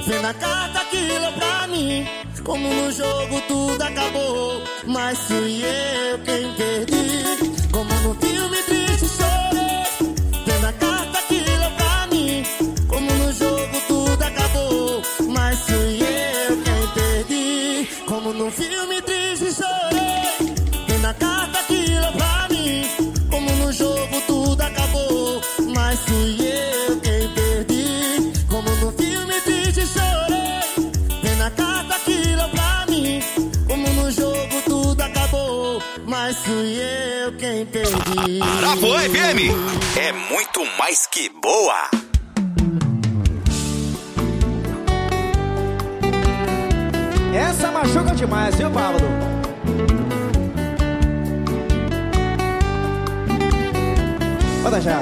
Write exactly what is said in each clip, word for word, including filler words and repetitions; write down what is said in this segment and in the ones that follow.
Vendo a carta que leu pra mim, como no jogo tudo acabou, mas fui eu quem perdi. Como no filme triste chorei, vendo a carta que leu pra mim, como no jogo tudo acabou, mas fui eu quem perdi. Como no filme triste chorei, vendo a carta que leu pra mim, como no jogo tudo acabou, mas fui eu quem perdi. Como no filme triste chorei, vendo a carta que leu pra mim, como no jogo tudo acabou, mas fui eu quem perdi. Arapuã F M é muito mais que boa. Essa machuca demais, viu, Pablo? Bota já.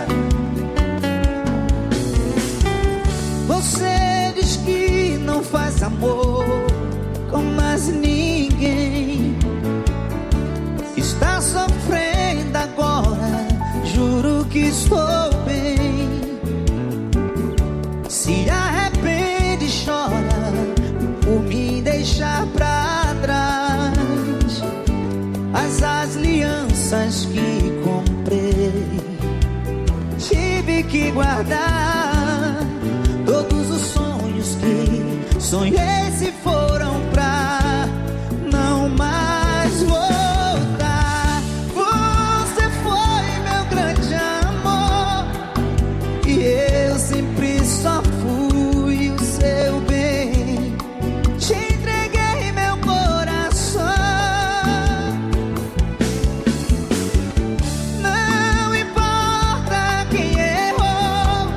Você diz que não faz amor com mais ninguém. Está sofrendo agora, juro que estou bem. Se arrepende e chora por me deixar pra trás. As alianças que comprei tive que guardar. Todos os sonhos que sonhei se foram pra não mais voltar. Você foi meu grande amor e eu sempre só fui o seu bem. Te entreguei meu coração. Não importa quem errou,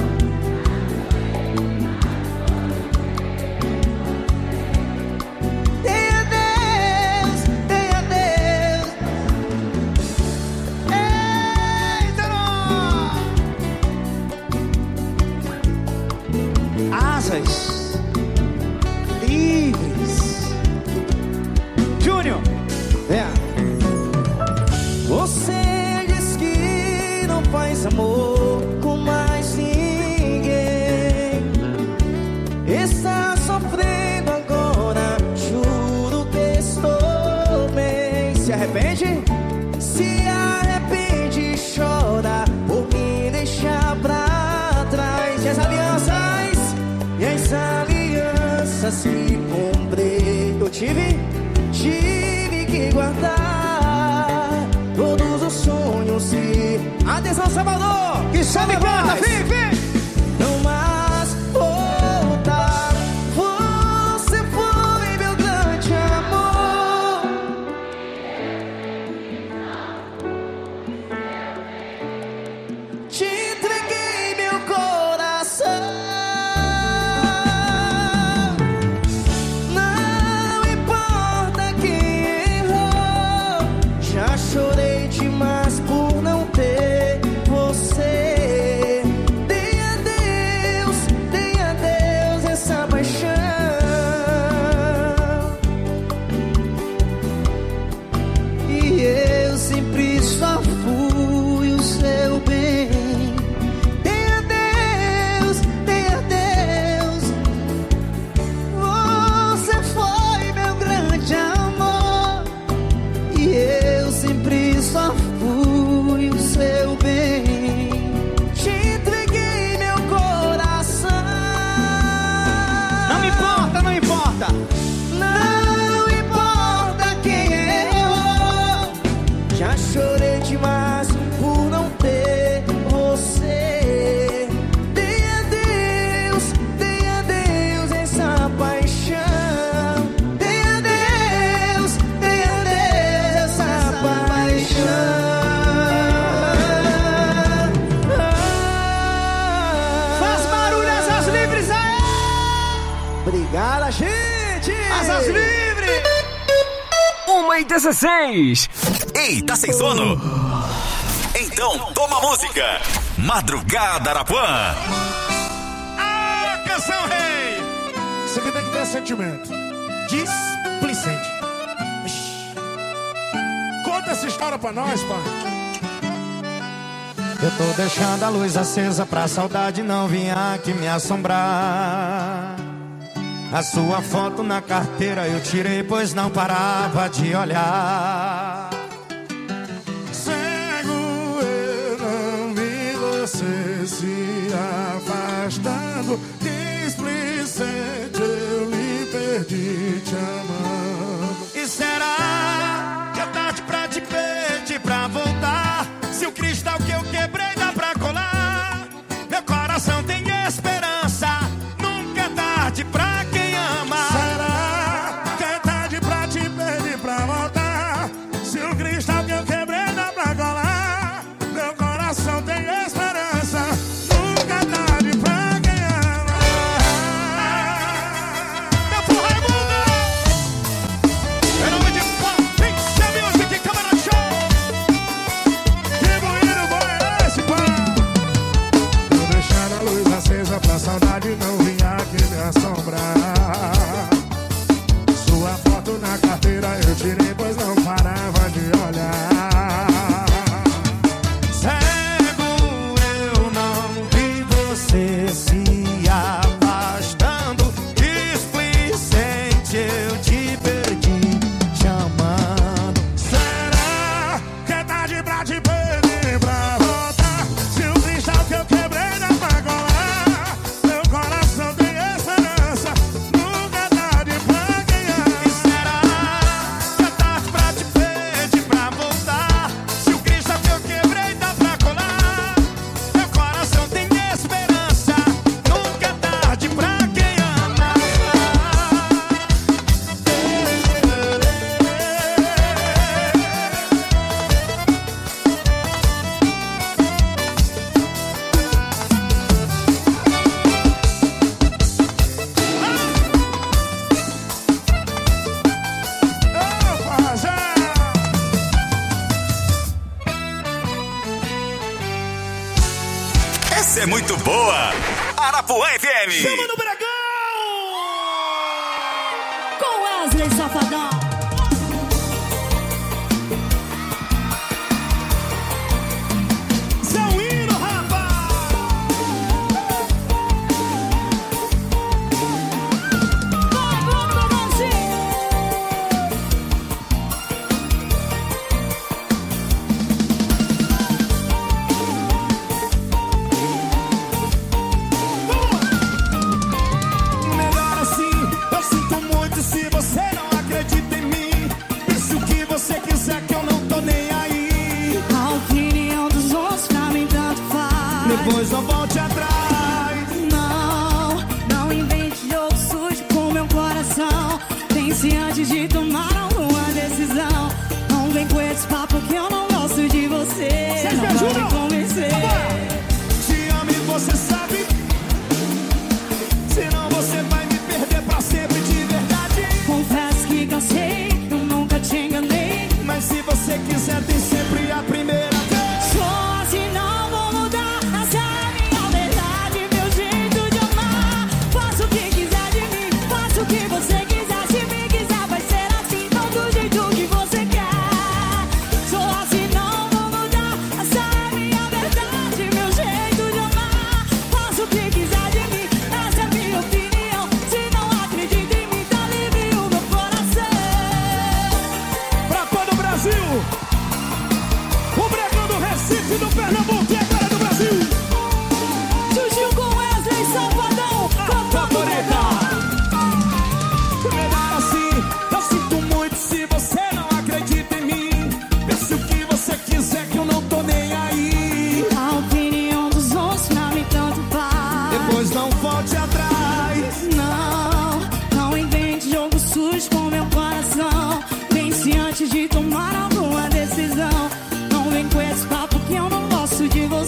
tenha Deus, tenha Deus. Eita, não. Asas livres. Júnior, vem. Você diz que não faz amor com mais ninguém. Está sofrendo agora, juro que estou bem. Se arrepende? Se arrepende e chora por me deixar pra trás. E as alianças? E as alianças que comprei, Eu tive? tive que guardar. Todos os sonhos que Atenção, Salvador! Que chame canta, vem, vem! não mais voltar. Você foi meu grande amor. Te entreguei meu coração. Não importa quem errou, já chorei demais por não ter você. Dê a Deus, dê a Deus essa paixão. E eu sempre só fui o seu bem. Dê a Deus, dê a Deus. Você foi meu grande amor e eu sempre só fui o seu bem. Te entreguei meu coração. Não me importa, não importa! Não importa quem errou, já chorei demais por não ter você. Dê a Deus, dê a Deus essa paixão. Dê a Deus, dê a Deus essa paixão. Faz barulho, asas livres aí! Obrigada, gente! Asas livres! Uma e dezesseis. Ei, tá sem sono? Então toma música. Madrugada Arapuã. Ah, canção rei! Isso aqui tem que ter sentimento. Displicente. Ixi. Conta essa história pra nós, pai. Eu tô deixando a luz acesa pra saudade não vir aqui me assombrar. A sua foto na carteira eu tirei, pois não parava de olhar. Cego eu não vi você se afastando. Displicente eu me perdi te amando. E será que é tarde pra te pedir pra voltar? Se o cristal que eu quebrei dá pra colar, meu coração tem esperança. Nunca é tarde pra quem ama. Será que é tarde pra te pedir pra voltar? Se o cristal que eu quebrei dá pra colar, meu coração tem esperança. Nunca é tarde pra quem ama. Meu povo Raimundo, em nome de Pix Music, Câmara Show. Que bonito bom é esse, pá? Tô deixando a luz acesa pra saudade não vir aqui me assombrar. Sua foto na carteira eu tirei, pois não parava de olhar. Cego eu não vi você se afastando. Displicente eu te perdi te amando. Será que é tarde pra te pedir pra voltar? Se o cristal que eu quebrei dá pra colar, meu coração tem esperança. Nunca é tarde pra quem ama. E será que é tarde pra te pedir pra voltar? Se o cristal que eu quebrei dá pra colar, meu coração tem esperança. Nunca é tarde pra quem ama. Opa, já! Essa é muito boa. Arapuã F M. Chama no Bragão! Com Wesley Safadão. Zé Wino, rapaz! Vai, vamos, Brasil! Melhor assim, eu sinto muito se você não acredita em mim. Pense o que você quiser que eu não tô nem aí. A opinião dos outros pra mim tanto faz. Depois não volte atrás. Não, não invente jogo sujo com meu coração. Pense antes de tomar alguma decisão. Não vem com esse papo que eu não gosto de você. Vocês me Não vai ajudam? me convencer. Te amo e você sabe. Senão você vai me perder pra sempre de verdade. Confesso que cansei, eu nunca te enganei. Mas se você quiser tem sempre a primeira vez. Só assim não vou mudar. Essa é a minha verdade, meu jeito de amar. Faça o que quiser de mim, faça o que você quiser. Se me quiser vai ser assim, não do jeito que você quer. Só assim não vou mudar. Essa é a minha verdade, meu jeito de amar. Faça o que quiser de mim, essa é a minha opinião. Se não acredita em mim, tá livre o meu coração. Pra todo o Brasil! O Bragão do Recife, do Pernambuco e a cara do Brasil! Surgiu com Wesley Safadão, cantando o Bragão. Melhor assim, eu sinto muito se você não acredita em mim. Pense o que você quiser que eu não tô nem aí. A opinião dos outros pra mim tanto faz. Depois não volte atrás. Não, não invente jogo sujo com meu coração. Pense antes de tomar alguma decisão. Não vem com esse papo que eu não gosto de você.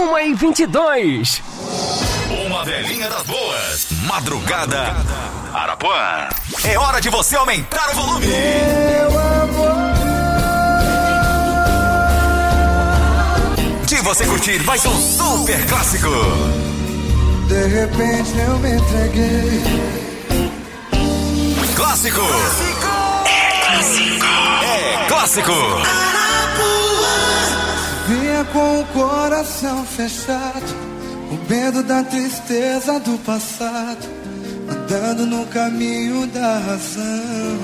uma e vinte e dois. Uma velhinha das boas. Madrugada Arapuã. É hora de você aumentar o volume. Meu amor. De você curtir mais um super clássico. De repente eu me entreguei. Clássico. É clássico. É clássico. Vinha com o coração fechado, com medo da tristeza do passado, andando no caminho da razão.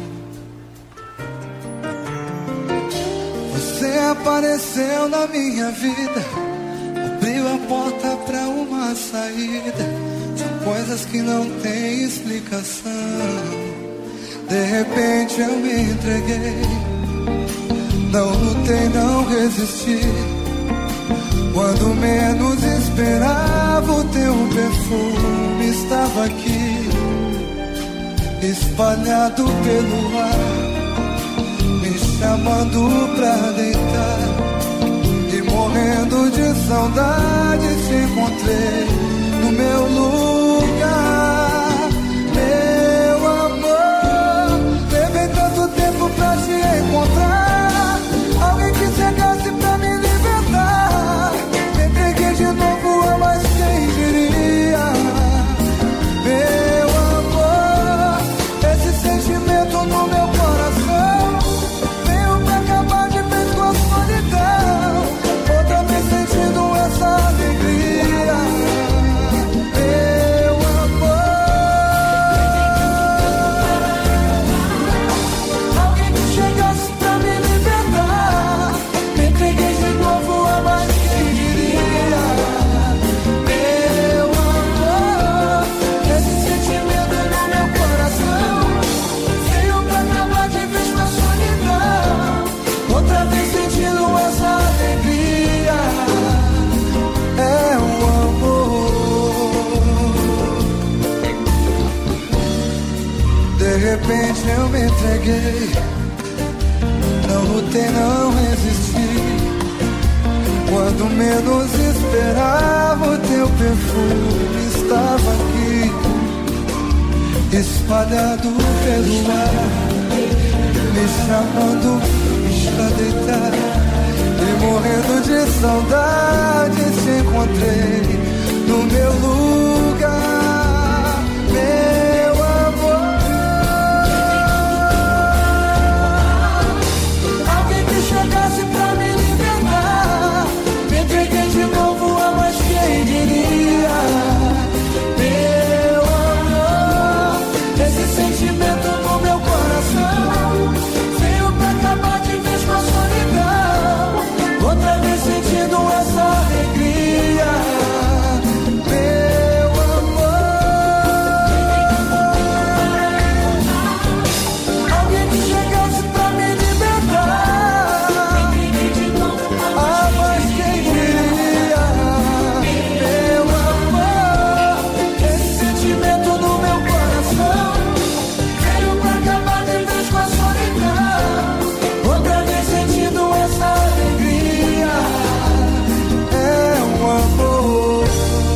Você apareceu na minha vida, abriu a porta pra uma saída. São coisas que não têm explicação. De repente eu me entreguei. Não lutei, não resisti. Quando menos esperava, o teu perfume estava aqui, espalhado pelo ar, me chamando pra deitar. E morrendo de saudade, te encontrei no meu lugar. Meu amor, levei tanto tempo pra te encontrar. Alguém que chegasse pra me libertar. Me entreguei de novo, a mais quem diria. Meu amor, esse sentimento no meu coração veio pra acabar de vez com a solidão. Outra vez sentindo essa alegria. Meu amor, alguém que chegasse pra me libertar. Me entreguei de novo, a mais quem diria. Meu amor, esse sentimento no meu coração veio pra acabar de vez com a solidão. Outra vez sentindo essa alegria. É o amor. De repente eu me entreguei. Não lutei, não resisti. Quando menos esperava, o teu perfume estava aqui, espalhado pelo ar, me chamando pra deitar. E morrendo de saudade, te encontrei no meu lugar. Meu amor, alguém que chegasse pra me libertar. Me entreguei de novo, a mais quem diria. Meu amor, esse sentimento no meu coração veio pra acabar de vez com a solidão. Outra vez sentindo essa alegria. Meu amor, alguém que chegasse pra me libertar. Ah, mas quem diria. Meu amor, esse sentimento no meu coração veio pra acabar de vez com a solidão. Outra vez sentindo essa alegria. É o amor.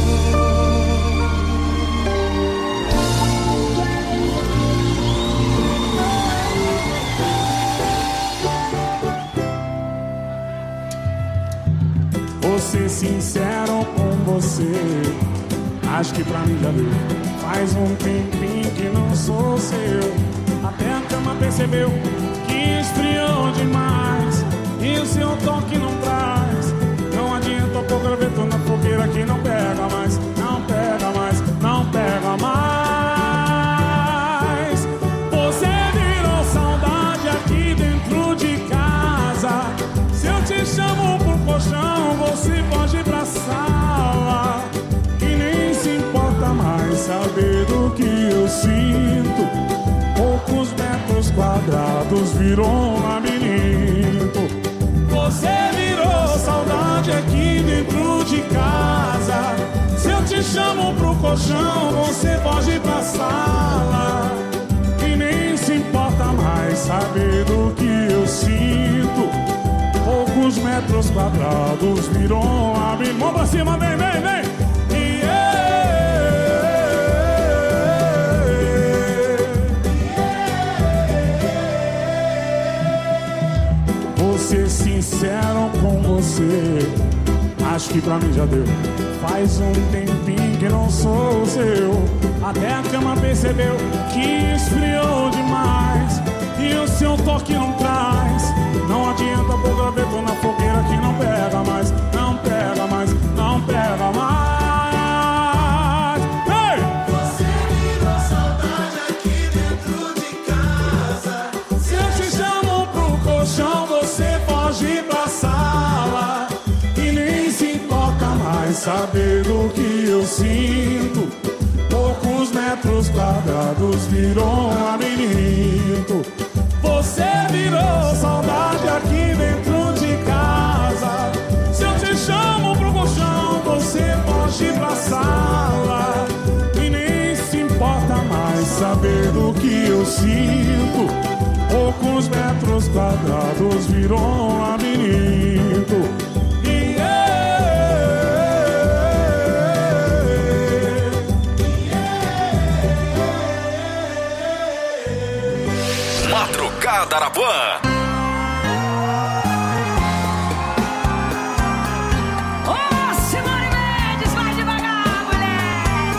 Vou ser sincero com você, acho que pra mim já deu. Faz um tempinho que não sou seu. Até a cama percebeu que esfriou demais, e o seu toque não traz. Não adianta pôr graveto na fogueira que não pega mais. Não pega mais, não pega mais. Você virou saudade aqui dentro de casa. Se eu te chamo pro colchão, você pode ir pra sala, que nem se importa mais saber do que eu sinto. Poucos metros quadrados virou um labirinto. Você virou saudade aqui dentro de casa. Se eu te chamo pro colchão, você pode ir pra sala, que nem se importa mais saber do que eu sinto. Poucos Poucos metros quadrados virou um abismo. Mão pra cima, vem, vem, vem. Yeah. Vou ser sincero com você, acho que pra mim já deu. Faz um tempinho que não sou seu. Até a cama percebeu que esfriou demais e o seu toque não traz. Não adianta pôr graveto na fogueira que não pega mais. Não pega mais, não pega mais. Ei! Você virou saudade aqui dentro de casa. Se eu te chamo pro colchão, você foge pra sala e nem se importa mais saber do que eu sinto. Poucos metros quadrados virou um labirinto. Você virou saudade aqui dentro de casa. Se eu te chamo pro colchão, você foge pra sala e nem se importa mais saber do que eu sinto. Poucos metros quadrados virou um labirinto. Madrugada Arapuã. Ô, Simone Mendes, vai devagar, mulher.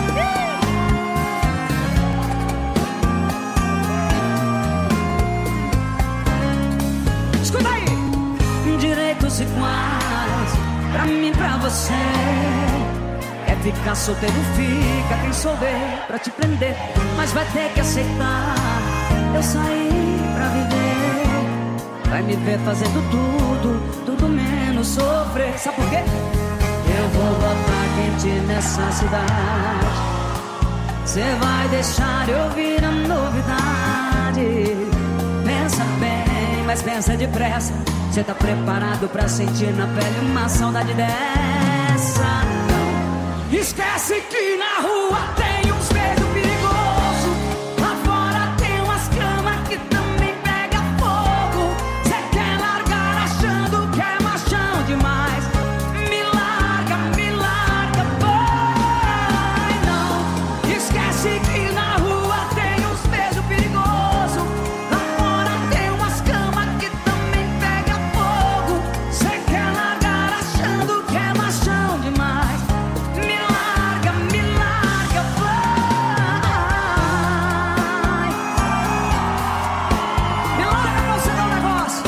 Ih. Escuta aí. Direitos iguais pra mim, pra você. Quer ficar solteiro, fica. Quem souber pra te prender, mas vai ter que aceitar. Eu saí pra viver. Vai me ver fazendo tudo, tudo menos sofrer. Sabe por quê? Eu vou botar quente nessa cidade. Cê vai deixar eu vir a novidade. Pensa bem, mas pensa depressa. Cê tá preparado pra sentir na pele uma saudade dessa? Não. Esquece que na rua tem uns beijos perigosos. Lá fora tem umas camas que também pega fogo. Cê quer largar achando que é machão demais. Me larga, me larga, vai, não. Esquece que na rua tem uns beijos perigosos. Lá fora tem umas camas que também pega fogo. Cê quer largar achando que é machão demais. Me larga, me larga, vai. Me larga pra você dar um negócio.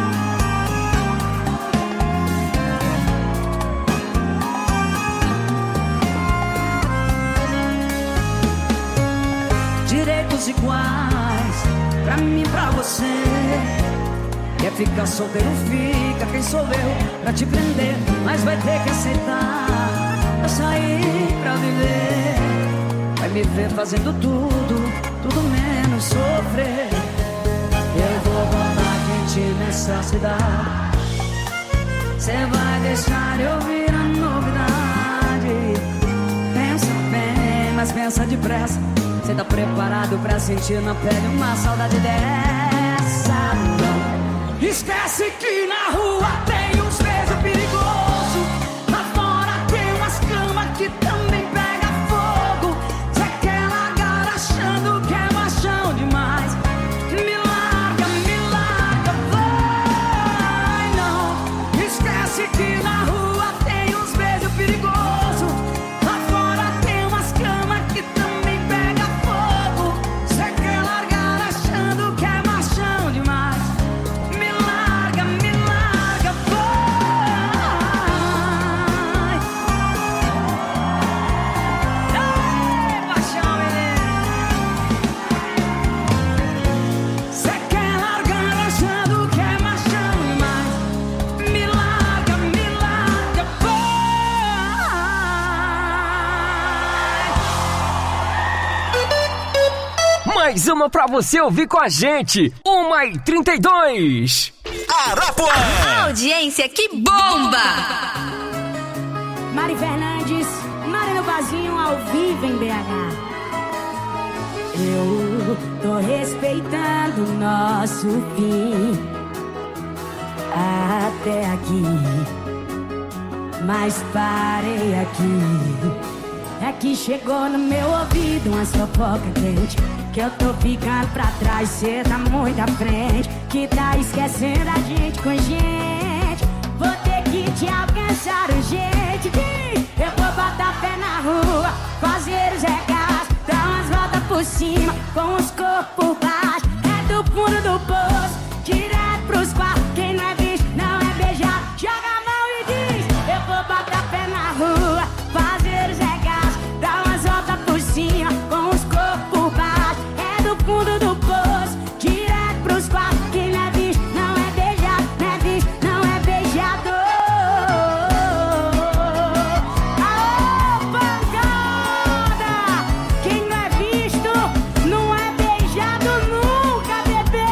Direitos iguais pra mim, pra você. Quer ficar solteiro, fica. Quem sou eu pra te prender, mas vai ter que aceitar. Eu saí pra viver. Vai me ver fazendo tudo, tudo menos sofrer. Eu vou botar quente nessa cidade. Cê vai deixar eu vir a novidade. Pensa bem, mas pensa depressa. Cê tá preparado pra sentir na pele uma saudade dessa? Não. Esquece que na rua tem uns beijos perigosos. Lá fora tem umas camas que também pega fogo. Cê quer largar achando que é machão demais. Me larga, me larga, vai, não. Esquece que na rua tem uns beijos perigosos. Lá fora tem umas camas que também pega fogo. Cê quer largar achando que é machão demais. Me larga, me larga, vai. Ei, paixão, menino. Cê quer largar achando que é machão demais. Me larga, me larga, vai. Mais uma pra você ouvir com a gente. Uma e trinta e dois. Arapuã. Audiência que bomba! Mari Fernandes, Mari no Vazinho, ao vivo em B H. Eu tô respeitando o nosso fim. até aqui, mas parei aqui. É que chegou no meu ouvido umas fofoca quente, que eu tô ficando pra trás, cê tá muito à frente, que tá esquecendo a gente com gente. Vou ter que te alcançar urgente. Eu vou botar pé na rua, fazer os regaços, dar umas voltas por cima, com os corpos por baixo. É do fundo do poço, direto pros quartos. Quem não é visto não é beijado. Joga a mão e diz: eu vou botar pé na rua, fazer os regaços, dar umas voltas por cima, com os corpos por baixo. É do fundo do poço, direto pros quartos. Quem não é visto não é beijado, não é visto não é beijado. Aô, pancada! Quem não é visto não é beijado nunca, bebê.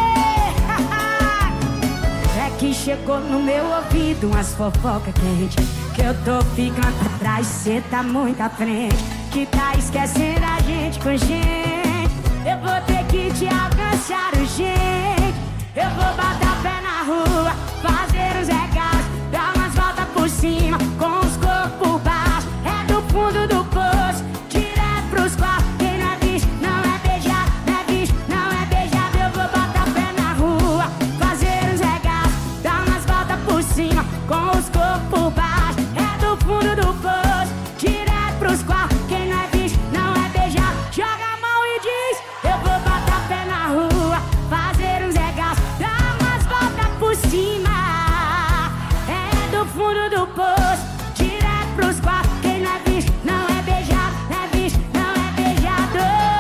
É que chegou no meu ouvido umas fofoca quente, que eu tô ficando pra trás, cê tá muito à frente, que tá esquecendo a gente com gente. Eu vou ter que te alcançar urgente. Eu vou botar pé na rua, fazer os regaços, dar umas voltas por cima, com os corpos por baixo. É do fundo do poço, direto pros quartos. Quem não é visto não é beijado, não é visto não é beijado. Eu vou botar pé na rua, fazer os regaços, dar umas voltas por cima, com os corpos por baixo. É do fundo do poço, direto pros quartos. Quem não é visto não é beijado. Joga a mão e diz: eu vou botar pé na rua, fazer uns regaços, dar umas voltas por cima. É do fundo do poço, direto pros quartos. Quem não é visto não é beijado, não é visto não é beijado.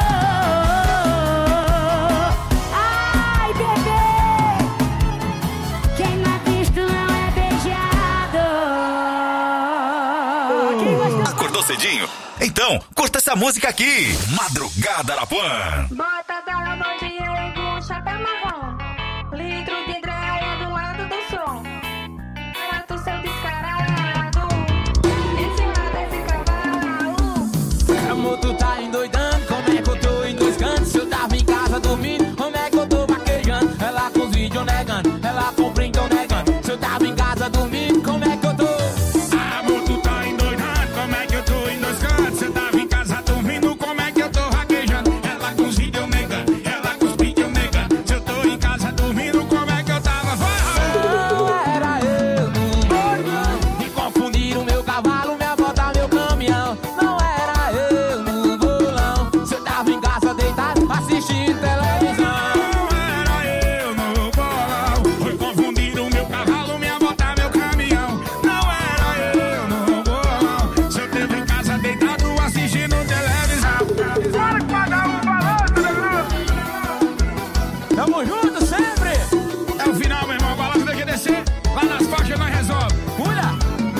Ai, bebê, quem não é visto não é beijado. Quem gostou? Acordou cedinho? Então, curta essa música aqui. Madrugada Arapuã. Bota da bom dia com chapéu marrom, litro de dreia do lado do som. Mata o seu descarado em cima desse cavalo. Amor, tu tá endoidando, como é que eu tô em dois cantos? Se eu tava em casa dormindo, como é que eu tô vaquejando? Ela com os vídeos negando, ela com o printão negando. Se eu tava em casa dormindo, como é que eu tô? Amor, tu tá endoidado, como é que eu tô em dois cantos? Cê tava em casa dormindo, como é que eu tô raquejando? Ela com os vídeos negando, ela com os vídeos negando. Se eu tô em casa dormindo, como é que eu tava? Não era eu no bolão, me confundiram meu cavalo, minha bota, meu caminhão. Não era eu no bolão, se eu tava em casa deitado assistindo televisão. Não era eu no bolão, foi confundir o meu cavalo, minha bota, meu caminhão. Não era eu no bolão, se eu teve em casa deitado assistindo televisão. Bora que pagar o balanço, Tamo junto sempre. é o final, meu irmão, o balanço tem que descer. Lá nas faixas nós resolve. Olha,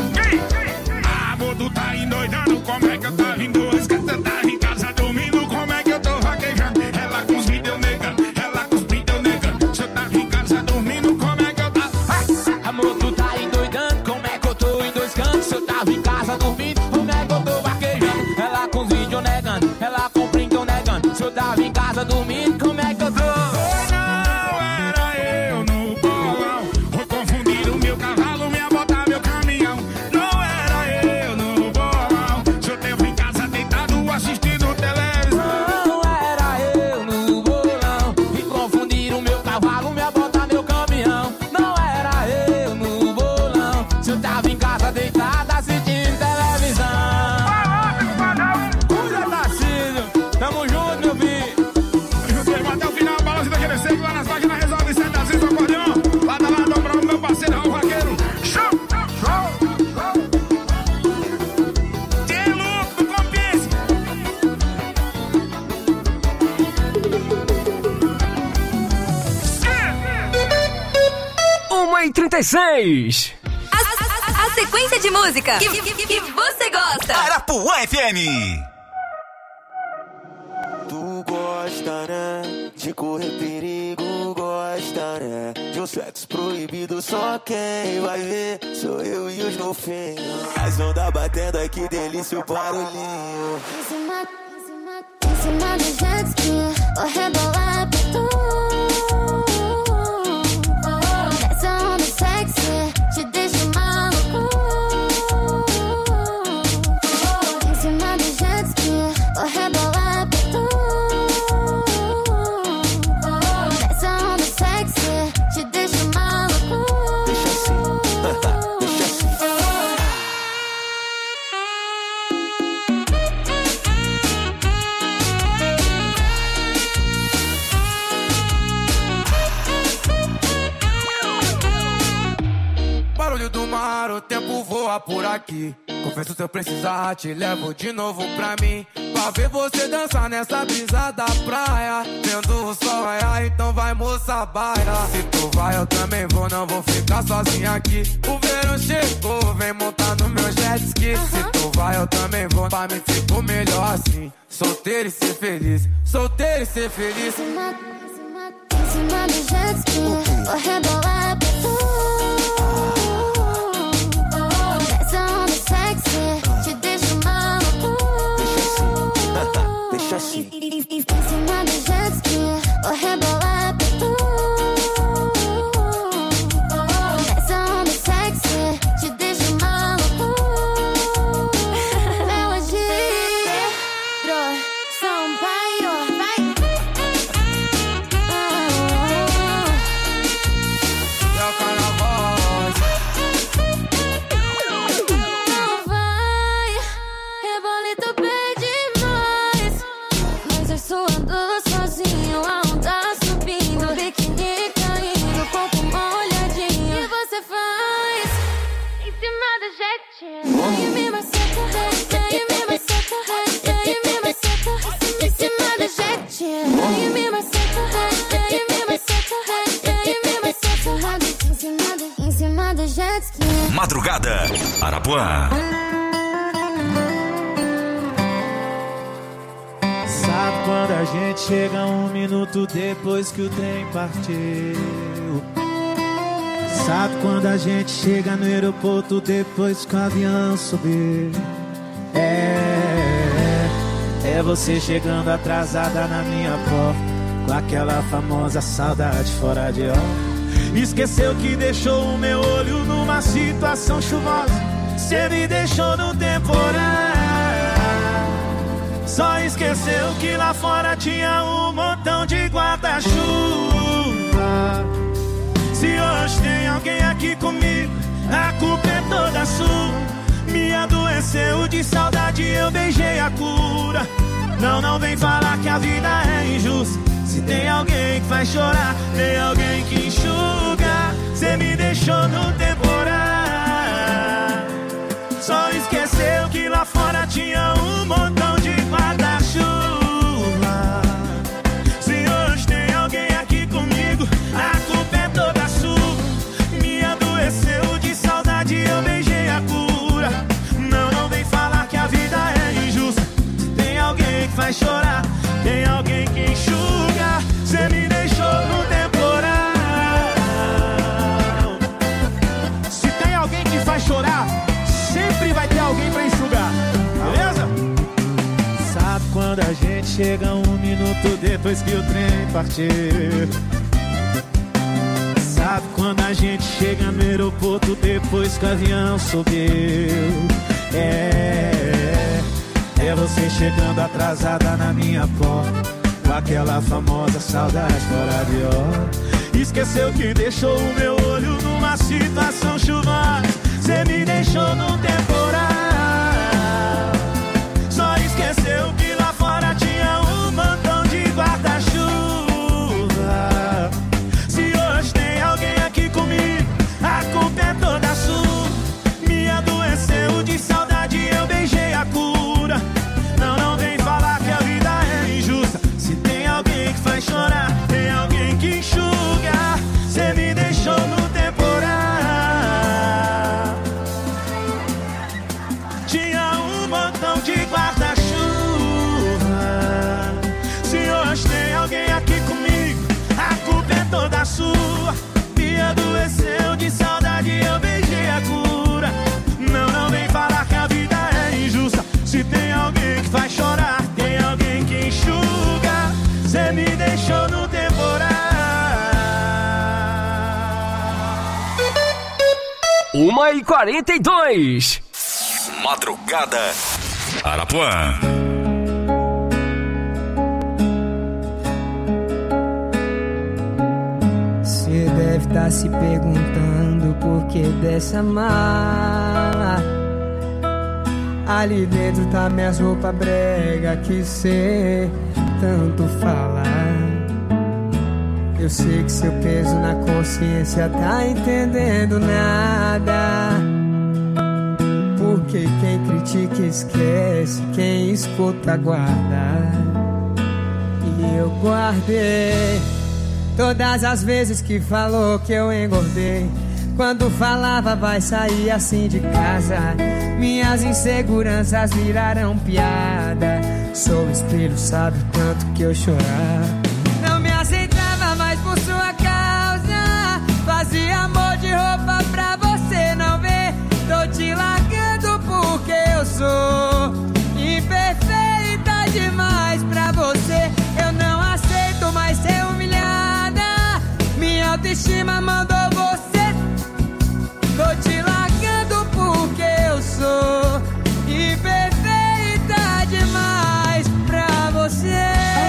Amor, tu tá endoidando, como é que eu tava em dois cantos? Eu tava em casa dormindo, como é que eu tô vaquejando? Ela com os vídeos negando, ela com os vídeos negando. Se eu tava em casa dormindo, como é que eu tava? amor, tu tá endoidando, como é que eu tô em dois cantos? Se eu tava em casa dormindo, como é que eu tô vaquejando? Ela com os vídeos negando, ela com o printão negando. Se eu tava em casa dormindo, como é que eu tô? Não era eu no bolão, foi confundir o meu cavalo, minha bota, meu caminhão. Não era eu no bolão, se eu teve em casa deitado assistindo televisão. Não era eu no bolão, e confundiram meu cavalo, minha bota, meu caminhão. Não era eu no bolão, se eu tava em casa deitado assistindo televisão. Cuida, Tarcísio, tamo junto, meu filho. Juntei até o final, o balanço daquele seco, lá nas páginas resolve senta assim do acordeão. Lado a lado, pra o meu parceiro, Raul Vaqueiro. Show, show, show. Tem louco, não compensa. uma e trinta e seis. A, a- a sequência de música que, que- que você gosta. Arapuã F M. Tu gosta, né? De correr perigo, gosta, né? De um sexo proibido, só quem vai ver sou eu e os golfinhos. As ondas batendo aqui, delícia o barulhinho. Em cima, em cima, em cima do jet ski, vou rebolar pra tu. Essa onda sexy, o tempo voa por aqui. Confesso se eu precisar, te levo de novo pra mim. Pra ver você dançar nessa brisa da praia. Vendo o sol raiar, então vai moça baila. Se tu vai eu também vou, não vou ficar sozinha aqui. O verão chegou, vem montar no meu jet ski. Se tu vai eu também vou, pra mim fico melhor assim. Solteiro e ser feliz, solteiro e ser feliz. Em cima do jet ski, vou rebolar pra tu. Essa onda sexy te deixa maluco. Deixa assim, deixa assim. Em cima do jet ski, vou rebolar pra tu. Essa onda sexy te deixa maluco. Melodia, São Paulo, vai. É o carnaval. Não vai, rebolito pede mais. Mas eu suando sozinho, a onda subindo, biquíni caindo, corpo molhadinho. E você faz em cima do jetinho. E me maceta, e me maceta, e me maceta. Em cima do jetinho. E me maceta, e me maceta, e me maceta. Em cima do, em cima do jet ski. Madrugada, Arapuã. Sabe quando a gente chega um minuto depois que o trem partiu? Sabe quando a gente chega no aeroporto depois que o avião subiu? É, é você chegando atrasada na minha porta, com aquela famosa saudade fora de hora. Esqueceu que deixou o meu olho numa situação chuvosa. Cê me deixou no temporal. Só esqueceu que lá fora tinha um montão de guarda-chuva. Se hoje tem alguém aqui comigo, a culpa é toda sua. Me adoeceu de saudade, eu beijei a cura. Não, não vem falar que a vida é injusta. Se tem alguém que faz chorar, tem alguém que enxuga. Cê me deixou no temporal. Só esqueceu que lá fora tinha um montão de guarda-chuva. Se hoje tem alguém aqui comigo, a culpa é toda sua. Me adoeceu de saudade, eu beijei a cura. Não, não vem falar que a vida é injusta. Se tem alguém que faz chorar, tem alguém que enxuga. Cê me deixou no temporal. Se tem alguém que faz chorar, sempre vai ter alguém pra enxugar, beleza? Sabe quando a gente chega um minuto depois que o trem partiu? Sabe quando a gente chega no aeroporto depois que o avião subiu? É, é você chegando atrasada na minha porta, com aquela famosa saudade fora de hora. Esqueceu que deixou o meu olho numa situação chuvosa. Cê me deixou no temporal. Só esqueceu que lá fora tinha um montão de guarda-chuva. Se hoje tem alguém aqui comigo, a culpa é toda sua. Me adoeceu de saudade, eu beijei a cura. Não, não vem falar que a vida é injusta. Se tem alguém que faz chorar, tem alguém que enxuga. Cê me deixou no temporal. Tinha um montão de guarda-chuva. Se hoje tem alguém aqui comigo, a culpa é toda sua. Me adoeceu de saudade, eu beijei a cura. Não, não vem falar que a vida é injusta. Se tem alguém que faz chorar, tem alguém que enxuga. Cê me deixou no temporal. uma e quarenta e dois. Madrugada, Arapuã. Cê deve tá se perguntando por que dessa mala. Ali dentro tá minhas roupas brega que cê tanto fala. Eu sei que seu peso na consciência tá entendendo nada. Que quem critica esquece, quem escuta guarda. E eu guardei todas as vezes que falou que eu engordei. Quando falava vai sair assim de casa. Minhas inseguranças viraram piada. Sou espelho, sabe o tanto que eu chorava. Não me aceitava mais por sua causa. Fazia amor de roupa pra você não ver. Tô te largando porque eu sou imperfeita demais pra você. Eu não aceito mais ser humilhada. Minha autoestima mandou você. Tô te largando porque eu sou imperfeita demais pra você.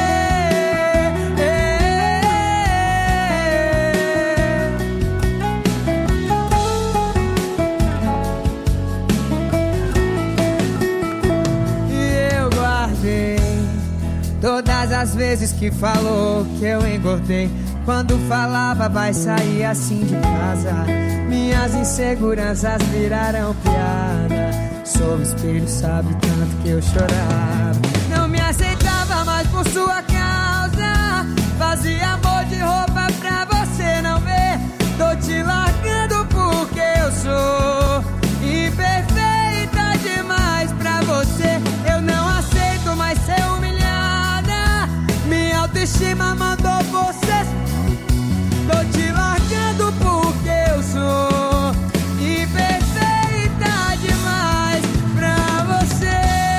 Todas as vezes que falou que eu engordei. Quando falava vai sair assim de casa. Minhas inseguranças viraram piada. Sou espelho, sabe tanto que eu chorava. Não me aceitava mais por sua causa. Fazia amor de roupa pra você não ver. Tô te largando porque eu sou imperfeita demais pra você. Eu não aceito mais ser humilhada. Minha autoestima mandou você. Tô te largando porque eu sou imperfeita demais pra você.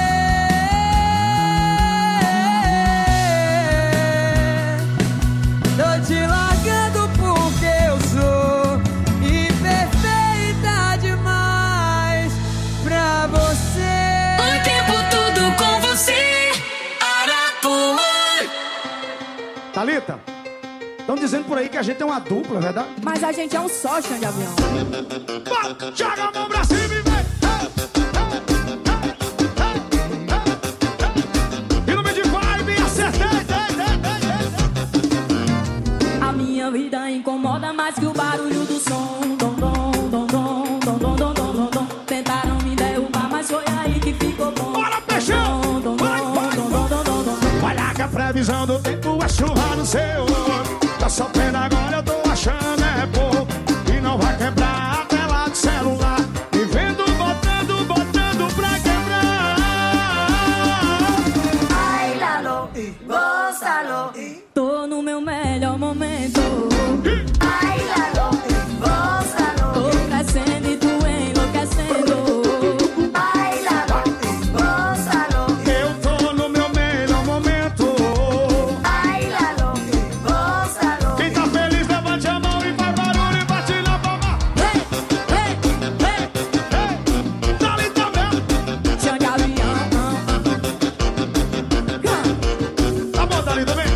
Tô te largando porque eu sou imperfeita demais pra você. O tempo todo com você, Arapuã. Thalita, estão dizendo por aí que a gente é uma dupla, verdade? Mas a gente é um só, chão de avião. Vai, joga a mão pra cima e vem. E no meio de vibe, acertei. A minha vida incomoda mais que o barulho do som. Dom, dom, dom, dom, dom, dom, dom, dom, dom, dom. Tentaram me derrubar, mas foi aí que ficou bom. Bora, peixão! Vai, vai! Olha que a previsão do tempo é chuva no seu olho. Tá só pena agora, eu tô achando é pouco. E não vai quebrar a tela do celular. Me vendo botando, botando pra quebrar. Ai, Lalo, gózalo. Tô no meu melhor momento. Ai, Lalo, gózalo. Tô crescendo e tu enlouquecendo. Ai, Lalo, gózalo. Eu tô no meu melhor momento. Ai, Lalo, gózalo. Quem tá feliz, levante a mão e faz barulho e bate na palma. Ei, ei, ei, ei. Dali tá vendo? chão de avião. Tá bom, Dali, tá bem?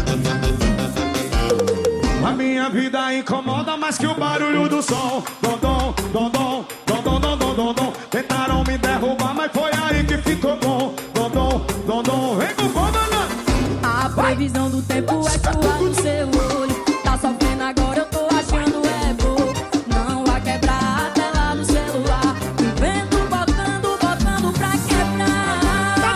A minha vida incomoda mais que o barulho do som. Dom, dom, dom, dom, dom, dom, dom, dom, dom, dom. Tentaram me derrubar, mas foi aí que ficou bom. Dom, dom, dom, dom, vem com fome, né? A previsão do tempo é chuva no seu olho. Tá sofrendo agora, eu tô achando é pouco. Não vai quebrar a tela do celular. Me vendo botando, botando pra quebrar.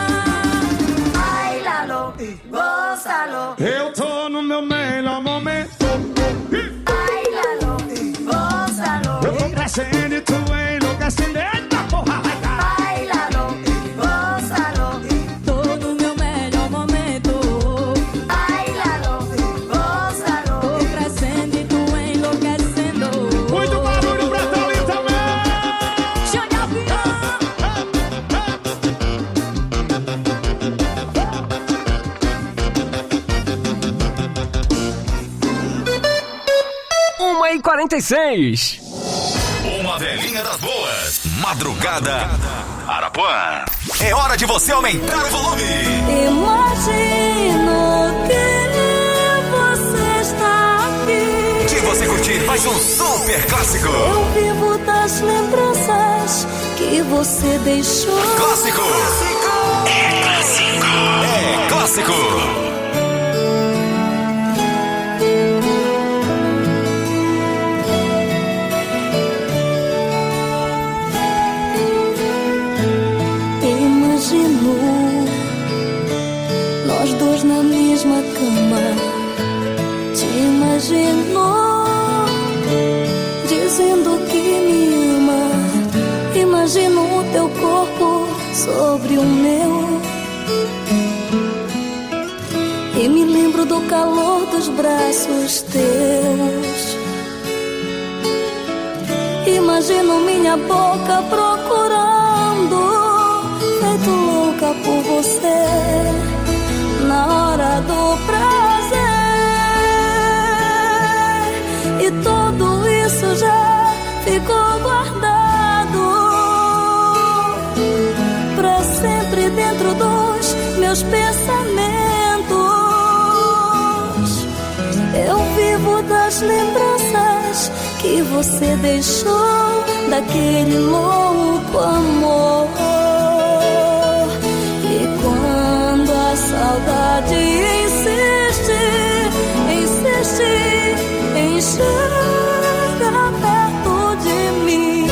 Ai, Lalo, gózalo. Eu tô no meu melhor momento. Ai, Lalo, gózalo. Eu tô crescendo e tu enlouquecendo. Eita porra, vai dar. Ai, Lalo, gózalo. Tô no meu melhor momento. Ai, Lalo, gózalo. Tô crescendo e tu enlouquecendo. Muito barulho pra Thalita também. Chão de avião. uma e quarenta e seis. Uma velhinha das boas. Madrugada Arapuã. É hora de você aumentar o volume. Imagino que você está aqui. De você curtir mais um super clássico. Eu vivo das lembranças que você deixou. Clássico. É clássico. É clássico. Imagino o teu corpo sobre o meu e me lembro do calor dos braços teus. Imagino minha boca procurando, feito louca por você, na hora do prazer. E tudo isso já ficou guardado pra sempre dentro dos meus pensamentos. Eu vivo das lembranças que você deixou daquele louco amor. E quando a saudade insiste, insiste em chegar perto de mim,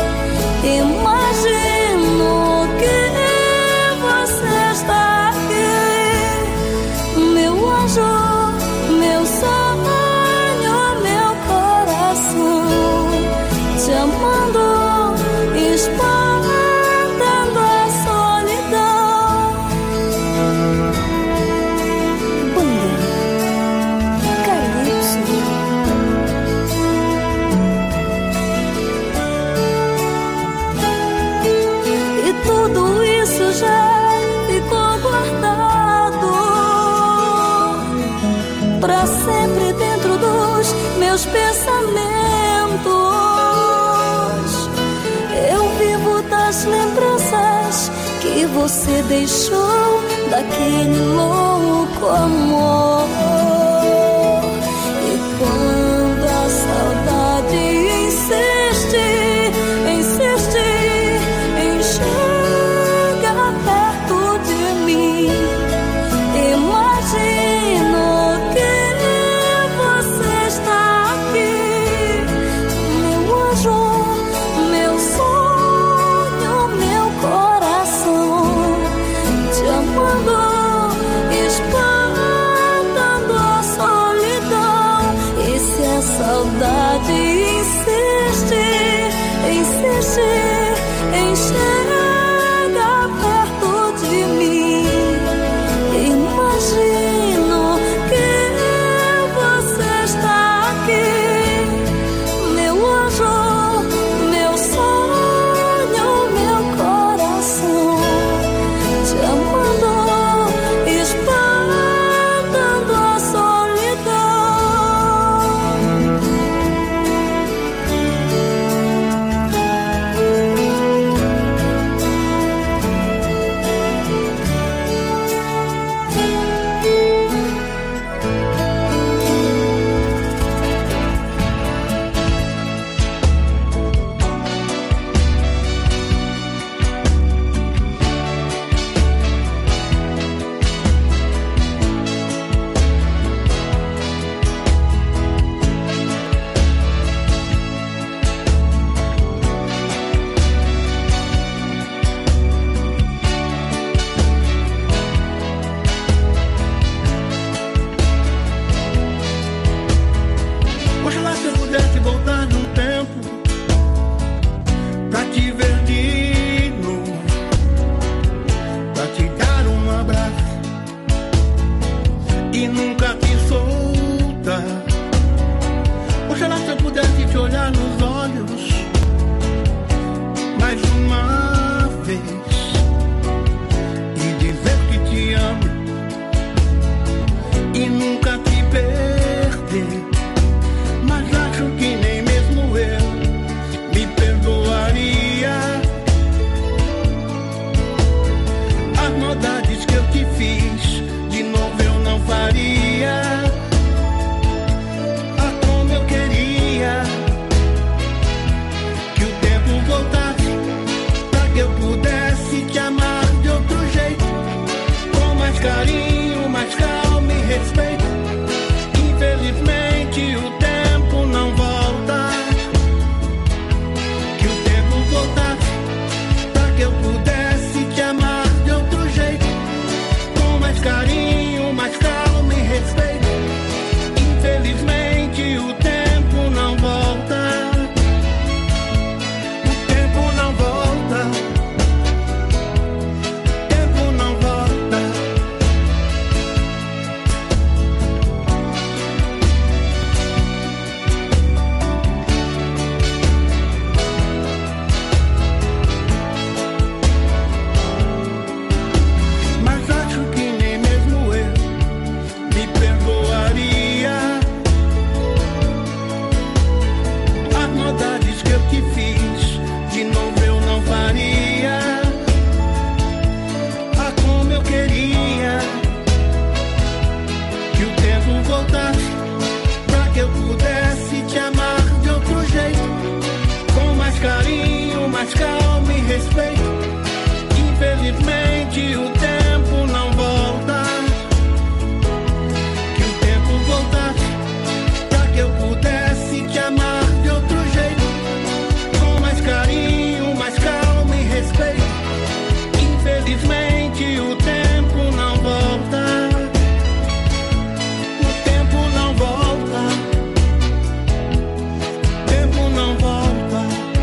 imagino que você está aqui, meu anjo, meu sonho, meu coração, te amando, espantando a solidão. Banda Calypso. E tudo isso já ficou guardado pra sempre dentro dos meus pensamentos. Eu vivo das lembranças que você deixou daquele louco amor. E quando a saudade insiste, insiste em chegar perto de mim, imagino que você está aqui, meu anjo, meu sonho, meu coração, te amando, espantando a solidão. E se a saudade insiste, insiste em chegar perto de mim, imagino que você está aqui, meu anjo, meu sonho, meu coração, te amando, espantando a solidão. Oxalá se eu pudesse voltar num tempo pra te ver de novo, pra te dar um abraço e nunca te soltar. Oxalá se eu pudesse te olhar nos olhos mais uma vez e dizer que te amo e nunca te perder. Mas acho que nem mesmo respeito. Infelizmente o tempo não volta. Que o tempo voltasse pra que eu pudesse te amar de outro jeito, com mais carinho, mais calma e respeito. Infelizmente o tempo não volta. O tempo não volta. O tempo não volta.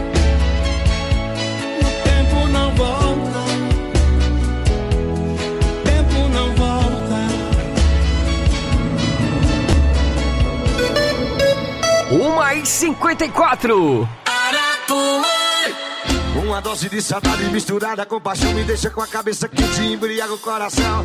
O tempo não volta. O tempo não volta. Uma e cinquenta e quatro. Uma dose de saudade misturada com paixão me deixa com a cabeça quente e embriaga o coração.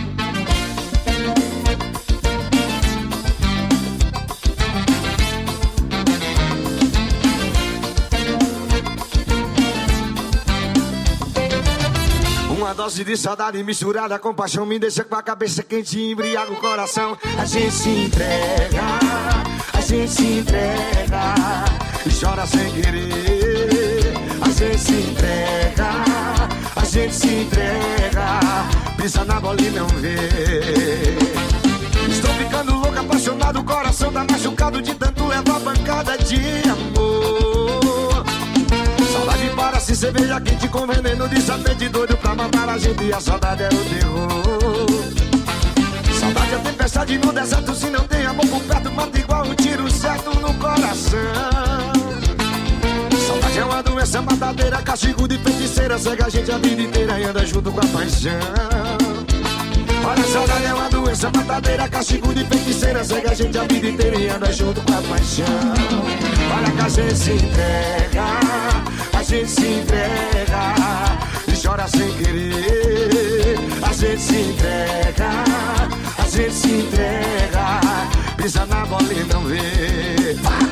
Uma dose de saudade misturada com paixão me deixa com a cabeça quente e embriaga o coração. A gente se entrega, a gente se entrega e chora sem querer. A gente se entrega, a gente se entrega, pisa na bola e não vê. Estou ficando louco, apaixonado, o coração tá machucado de tanto levar pancada de amor. Saudade parece cerveja quente com veneno de sapete doido pra matar a gente, e a saudade é o terror. Saudade é tempestade no deserto, se não tem amor por perto, mata igual um tiro certo no coração. Saudade é uma doença matadeira, castigo de feiticeira, cega a gente a vida inteira e anda junto com a paixão. Olha, saudade é uma doença matadeira, castigo de feiticeira, cega a gente a vida inteira e anda junto com a paixão. Olha que a gente se entrega, a gente se entrega e chora sem querer. A gente se entrega, a gente se entrega, pisa na bola e não vê.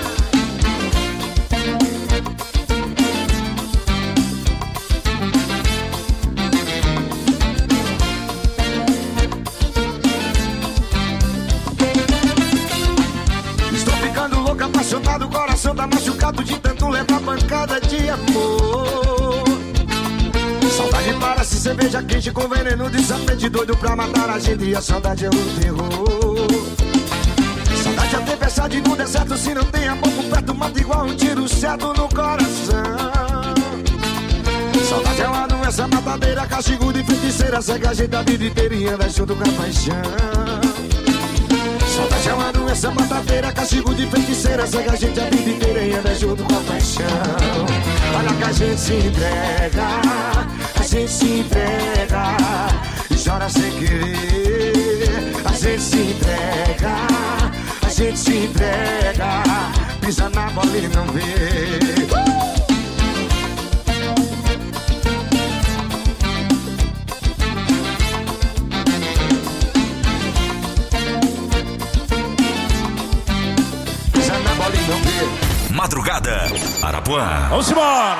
Apaixonado, o coração tá machucado de tanto levar pancada de amor. Saudade parece cerveja quente com veneno de sapete doido pra matar a gente, e a saudade é o terror. Saudade é tempestade no deserto, se não tem amor por perto, mata igual um tiro certo no coração. Saudade é uma doença matadeira, castigo de feiticeira, cega a gente a vida inteira e anda junto com a paixão. Saudade é uma doença matadeira, castigo de feiticeira, cega a gente a vida inteira e anda junto com a paixão. Olha que a gente se entrega, a gente se entrega e chora sem querer. A gente se entrega, a gente se entrega, pisa na bola e não vê. Madrugada, Arapuã. Vamos embora!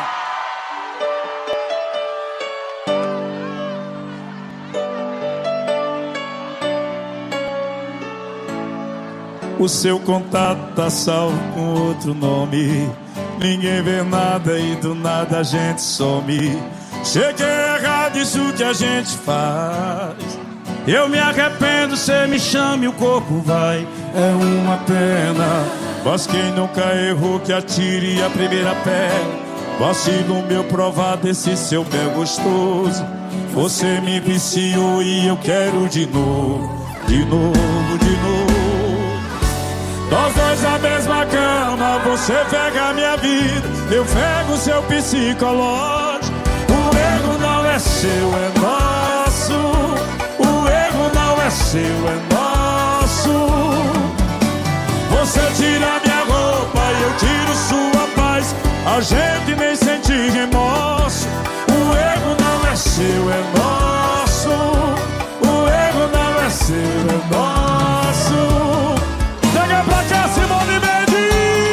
O seu contato tá salvo com outro nome. Ninguém vê nada e do nada a gente some. Sei que é errado isso que a gente faz. Eu me arrependo, cê me chama e o corpo vai. É uma pena. Mas quem nunca errou que atire a primeira pedra. Vacilo meu provar desse seu bem gostoso. Você me viciou e eu quero de novo. De novo, de novo. Nós dois na mesma cama. Você pega a minha vida, eu pego o seu psicológico. O erro não é seu, é nosso. O erro não é seu, é nosso. Você tira minha roupa e eu tiro sua paz. A gente nem sente remorso. O erro não é seu, é nosso. O erro não é seu, é nosso. Chega pra cá, Simone Mendes.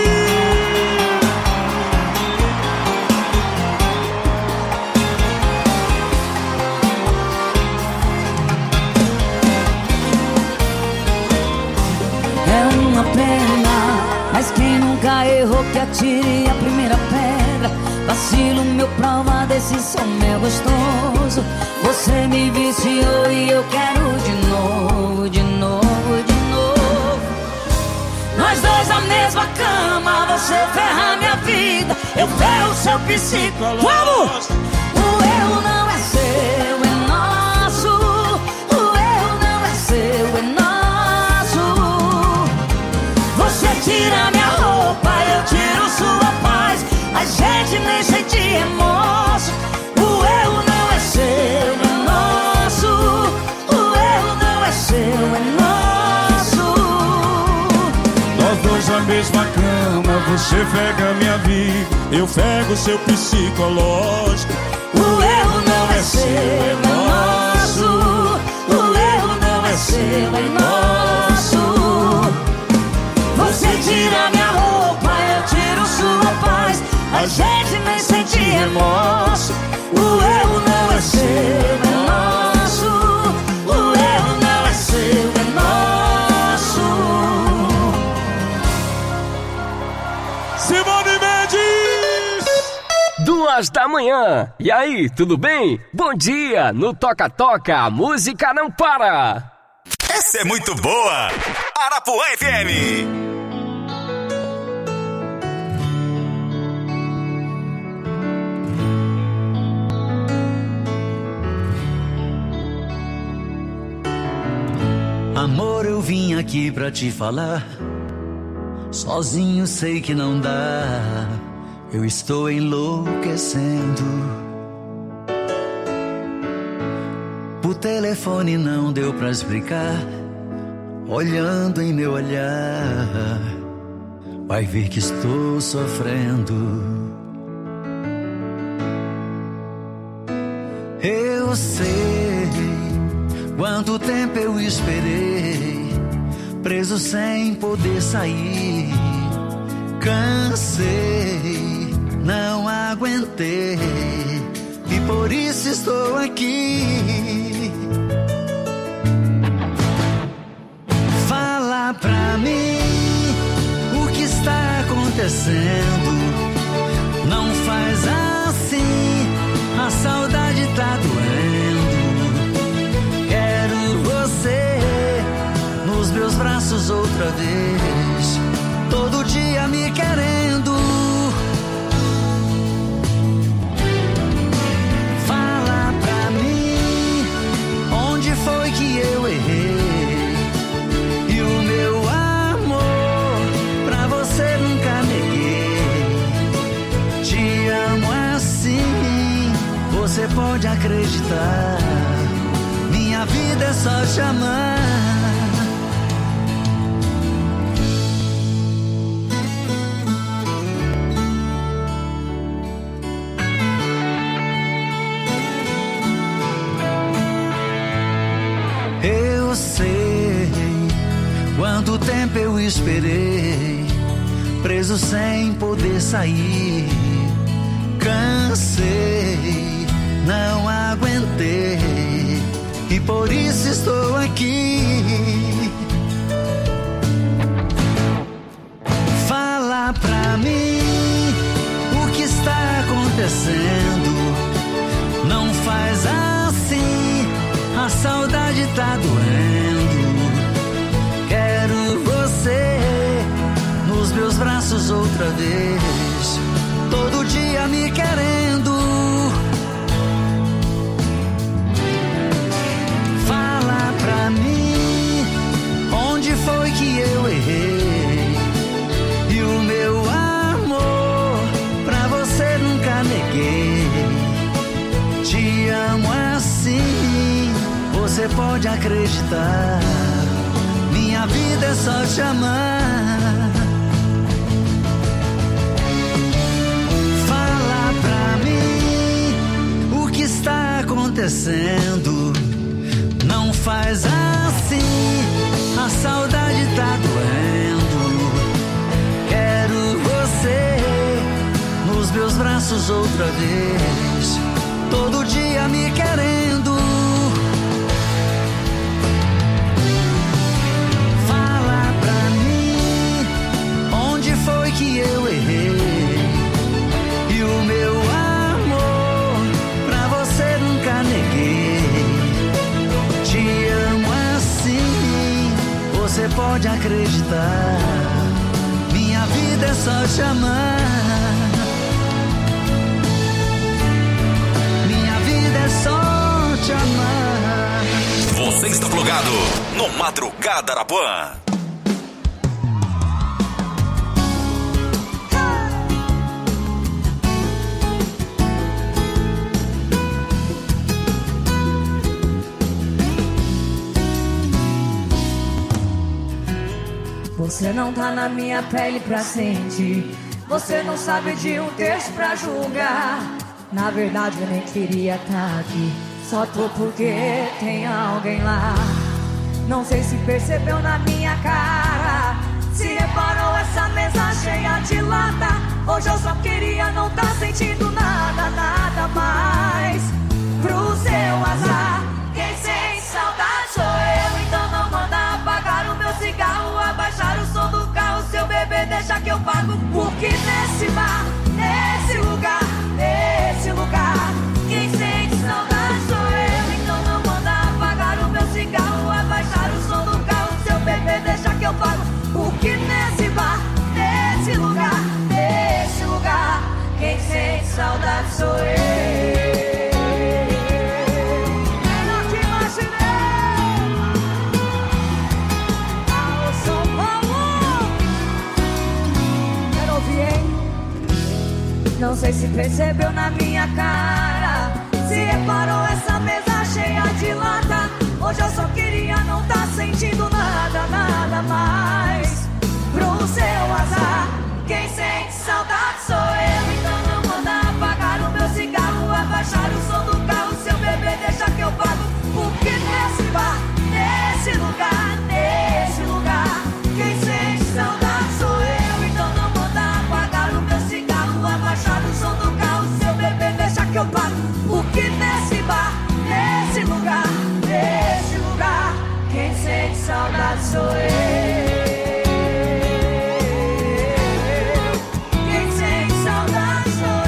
É uma pena, mas quem nunca errou que atire a primeira pedra. Vacilo, meu prova desse som meu gostoso. Você me viciou e eu quero de novo, de novo, de novo. Nós dois na mesma cama, você ferra minha vida, eu ferro seu psicólogo. Vamos! O erro não é seu, é nosso. O erro não é seu, é nosso. Você tira minha roupa, eu tiro sua paz. A gente nem sente remorso. O erro não é seu, é nosso. O erro não é seu, é nosso. Nós dois na mesma cama, você pega minha vida, eu pego seu psicológico. O erro não é seu, é nosso. O erro não é seu, é nosso. Você tira minha roupa, eu tiro sua paz. A gente nem sente remorso. O erro não é seu, é nosso. O erro não é seu, é nosso. Simone Mendes! Duas da manhã. E aí, tudo bem? Bom dia. No Toca Toca, a música não para. Essa é muito boa. Arapuã F M. Amor, eu vim aqui pra te falar. Sozinho sei que não dá. Eu estou enlouquecendo. Por telefone não deu pra explicar. Olhando em meu olhar, vai ver que estou sofrendo. Eu sei quanto tempo eu esperei, preso sem poder sair. Cansei, não aguentei, e por isso estou aqui. Fala pra mim o que está acontecendo. Não faz assim, a saudade tá doendo. Nos meus braços outra vez, todo dia me querendo. Fala pra mim, onde foi que eu errei? E o meu amor pra você nunca neguei. Te amo assim, você pode acreditar. Minha vida é só te amar. Eu sei quanto tempo eu esperei, preso sem poder sair. Cansei, não aguentei, e por isso estou aqui. Fala pra mim o que está acontecendo. Não faz assim, a saudade tá doendo. Quero você nos meus braços outra vez, todo dia me querendo. Fala pra mim, onde foi que eu errei? E o meu amor pra você nunca neguei. Te amo assim, você pode acreditar. Minha vida é só te amar. Fala pra mim o que está acontecendo. Não faz assim, a saudade tá doendo. Quero você nos meus braços outra vez, todo dia me querendo. Fala pra mim, onde foi que eu errei? E o meu pode acreditar. Minha vida é só te amar. Minha vida é só te amar. Você está plugado no Madrugada Arapuã. Você não tá na minha pele pra sentir. Você não sabe de um terço pra julgar. Na verdade eu nem queria tá aqui. Só tô porque tem alguém lá. Não sei se percebeu na minha cara. Se reparou essa mesa cheia de lata. Hoje eu só queria não tá sentindo nada, nada mais. Pro seu azar. Quem sente saudade sou eu. Então não manda apagar o meu cigarro, abaixar o som do carro. Seu bebê deixa que eu pago. Porque nesse bar, nesse lugar, nesse lugar, quem sente saudade sou eu. Então não manda apagar o meu cigarro, abaixar o som do carro. Seu bebê deixa que eu pago. Porque nesse bar, nesse lugar, nesse lugar, quem sente saudade sou eu. Não sei se percebeu na minha cara. Se reparou essa mesa cheia de lata. Hoje eu só queria não tá sentindo nada, nada mais. Pro seu azar. Quem sente saudade sou eu. Então não manda apagar o meu cigarro, abaixar o som do carro. Seu bebê deixa que eu pago. Porque nesse bar, nesse lugar, nesse lugar, quem sente saudade sou eu. Então não manda apagar o meu cigarro, abaixar o som do carro. Seu bebê deixa que eu pago. Porque nesse bar, nesse lugar, nesse lugar, quem sente saudade sou eu. Quem sente saudade sou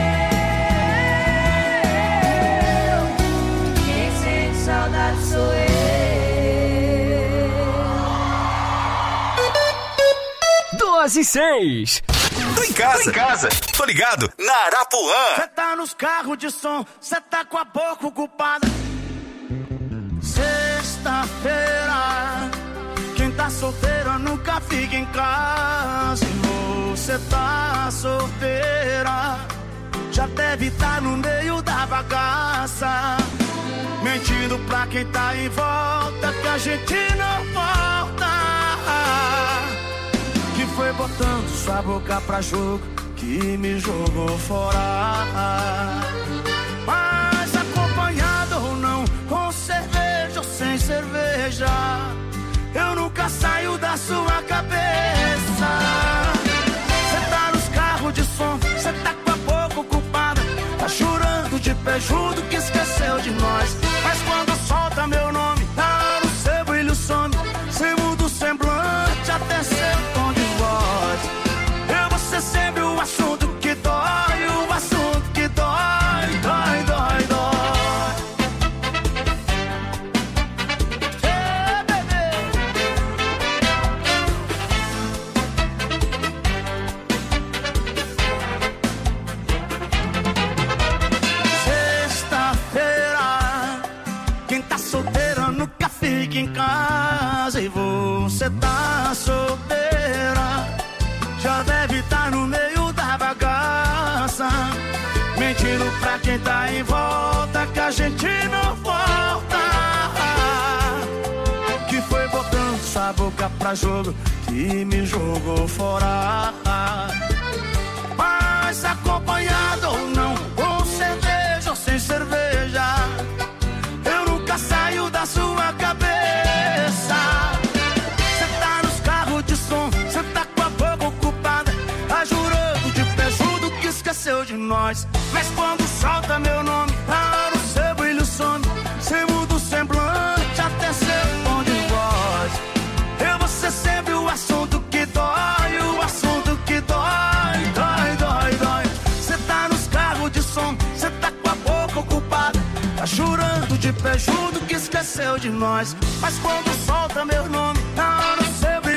eu. Quem sente saudade sou eu. Doze e seis. Tô em casa. Tô em casa. Tô ligado na Arapuã. Cê tá nos carros de som, cê tá com a boca ocupada. Sexta-feira, quem tá solteiro nunca fica em casa. E você tá solteira, já deve tá no meio da bagaça. Mentindo pra quem tá em volta, que a gente não volta. Que foi botando sua boca pra jogo, que me jogou fora. Mas acompanhado ou não, com cerveja ou sem cerveja, eu nunca saio da sua cabeça. Cê tá nos carros de som, cê tá com a boca ocupada, tá chorando de pejudo que esqueceu de nós. Mas quando solta meu nome, tá no seu brilho some. Cê muda o semblante, até seu tom de voz. Eu vou ser sempre o assunto que dói, o assunto que dói, dói, dói, dói. Ei, bebê. Sexta-feira, quem tá solteiro nunca fica em casa. E você tá solteira, já deve estar no meio da bagaça. Mentindo pra quem tá em volta, que a gente não volta. Que foi botando sua boca pra jogo, que me jogou fora. Mas acompanhado ou não, com cerveja ou sem cerveja, eu nunca saio da sua cabeça. Cê tá nos carros de som, cê tá com a boca ocupada, tá jurando de pejudo que esqueceu de nós. Mas quando solta meu nome, tá no seu brilho some. Cê muda o semblante, até seu tom de voz. Eu vou ser sempre o assunto que dói, o assunto que dói, dói, dói, dói. Cê tá nos carros de som, cê tá com a boca ocupada, tá chorando de pejudo que esqueceu de nós. Mas quando solta meu nome, tá no seu brilho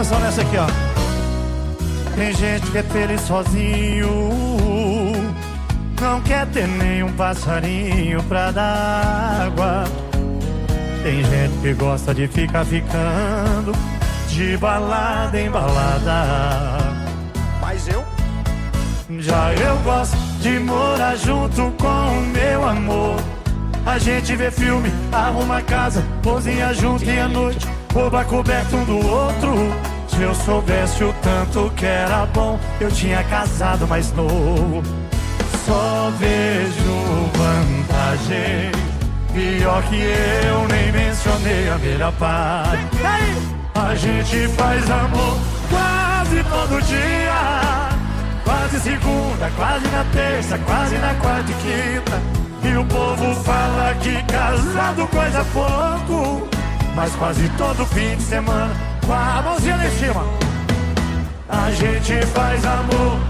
atenção nessa aqui, ó. Tem gente que é feliz sozinho, não quer ter nenhum passarinho pra dar água. Tem gente que gosta de ficar ficando de balada em balada. Mas eu? Já eu gosto de morar junto com o meu amor. A gente vê filme, arruma casa, cozinha junto e à noite rouba coberto um do outro. Se eu soubesse o tanto que era bom, eu tinha casado mais novo. Só vejo vantagem, pior que eu nem mencionei a melhor parte. A gente faz amor quase todo dia, quase segunda, quase na terça, quase na quarta e quinta. E o povo fala que casado coisa pouco, mas quase todo fim de semana, com a mãozinha lá em cima, a gente faz amor.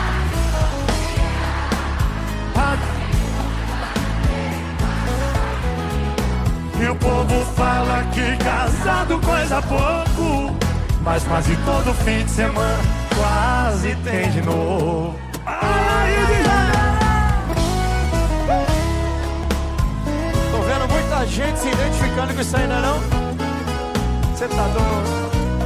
E o povo fala que casado coisa pouco, mas quase todo fim de semana quase tem de novo. Ai, tô vendo muita gente se identificando com isso aí, não é não? Você tá doido?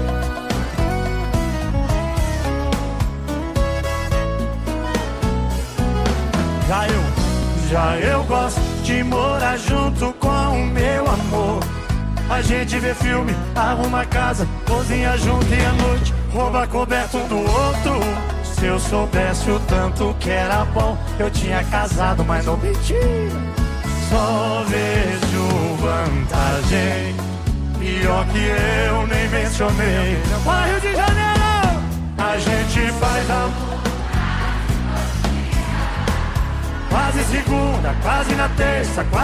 Já eu, já eu gosto de morar junto com o meu amor. A gente vê filme, arruma casa, cozinha junto e à noite rouba coberto um do outro. Se eu soubesse o tanto que era bom, eu tinha casado, mas não menti. Só vejo vantagem, pior que eu nem mencionei. Vai, Rio de Janeiro! A gente faz amor quase segunda, quase na terça, quase